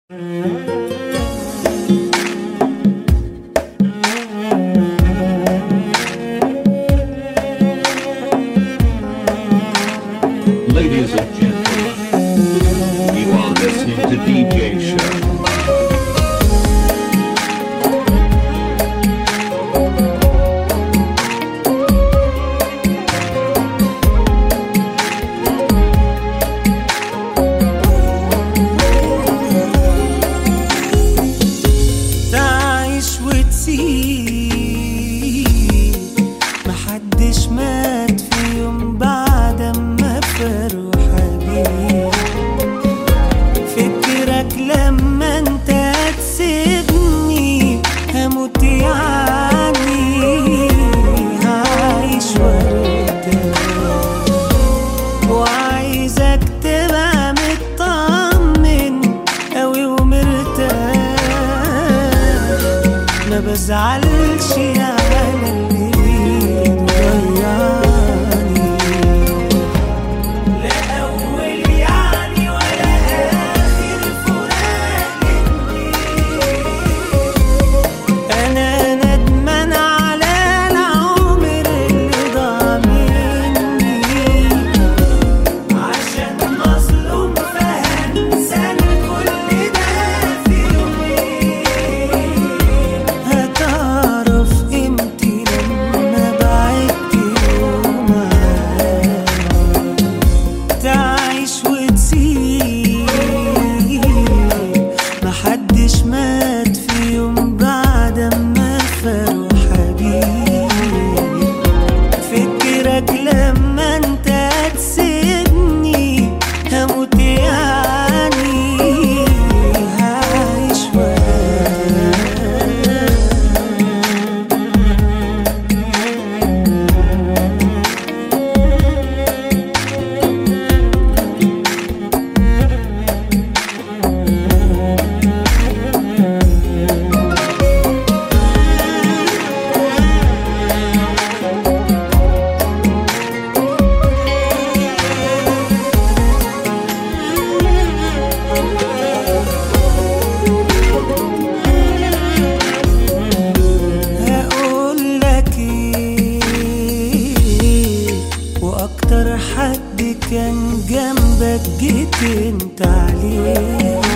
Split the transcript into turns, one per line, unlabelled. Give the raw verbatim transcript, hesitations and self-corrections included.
Ladies and gentlemen, you are listening to D J Show.
محدش مات في يوم بعد ما فروا حبيب. فكرك لما انت هتسيبني هموت يعني، هعيش وارتاح وعايزك تبقى مطمن اوي ومرتاح. ما بزعلش على اللي محدش مات في يوم بعد ما فروا حبيب. فكرك لما انت هتسيبني هموت يعني، هعيش واكتر حد كان جنبك جيت انت عليه.